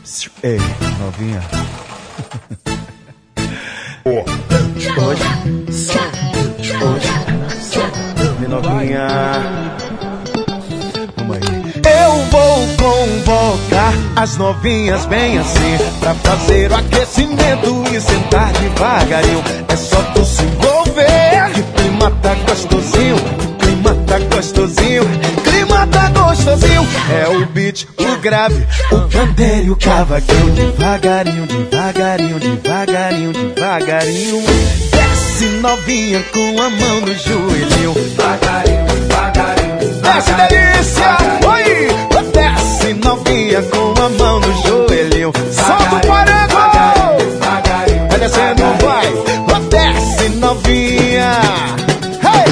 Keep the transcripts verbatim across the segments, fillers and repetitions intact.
Ei, novinha. Oh. Hoje, hoje, minha novinha. Vamos aí. Eu vou convocar as novinhas bem assim, pra fazer o aquecimento e sentar devagarinho. É só tu se envolver, que o clima tá gostosinho, o clima tá gostosinho, o clima tá gostosinho. É o beat, o grave, o pandeiro e o cavaquinho. Devagarinho, devagarinho, devagarinho, devagarinho. Desce novinha com a mão no joelhinho. Devagarinho, devagarinho, devagarinho. Desce delícia, oi! Desce novinha com a mão no joelhinho. Solta o parango! Vai descendo, vai! Desce novinha! Hey!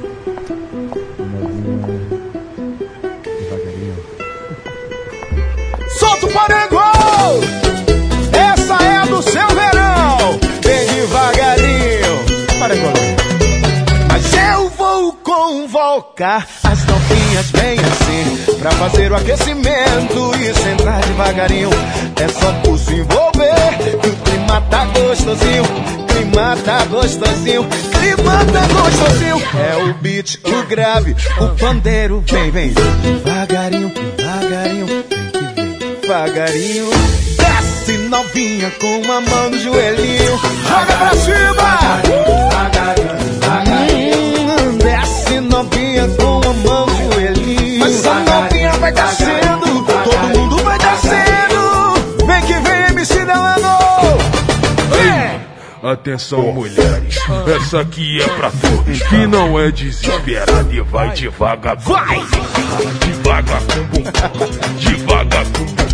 Solta o parango! Essa é a do seu verão! Bem devagarinho! Parango! Mas eu vou convocar as novinhas bem assim, pra fazer o aquecimento e sentar devagarinho. É só tu se envolver, que o clima tá gostosinho, clima tá gostosinho, clima tá gostosinho. É o beat, o grave, o pandeiro. Vem, vem, devagarinho, devagarinho, vem que vem, devagarinho. Desce novinha com a mão no joelhinho. Joga pra cima! Hum, desce novinha com a mão no joelhinho. Mas a novinha vai descendo, todo mundo vai descendo. Vem que vem, M C Delano. Vem! Atenção, mulheres, essa aqui é pra tu, que não é desesperada e vai devagar. Vai! Devagar com bumbum, devagar com bumbum.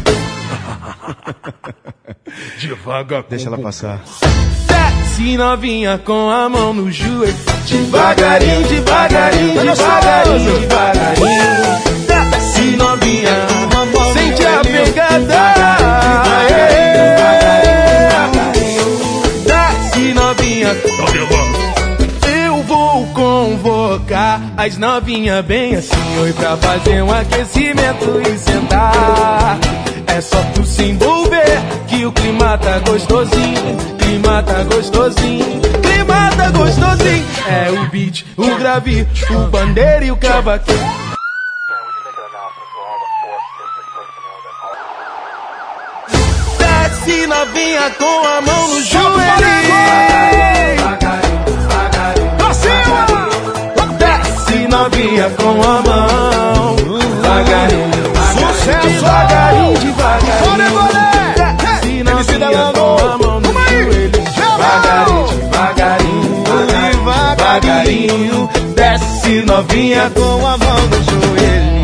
Devagar com Deixa ela passar. Desce novinha com a mão no joelho. Devagarinho, devagarinho, devagarinho, devagarinho. Desce novinha, sente a pegada. Desce novinha, eu vou convocar as novinhas bem assim, oi, pra fazer um aquecimento e sentar. É só tu se envolver, que o clima tá gostosinho, clima tá gostosinho, clima tá gostosinho. É o beat, o grave, o bandeira e o cavaquinho. Desce novinha com a mão no joelho. Pra cima! Desce novinha com a mão devagarinho, Sucesso! devagarinho, devagarinho. Bora, bora! Desce novinha com a mão no joelho. Devagarinho, devagarinho, devagarinho. Desce novinha com a mão no joelho.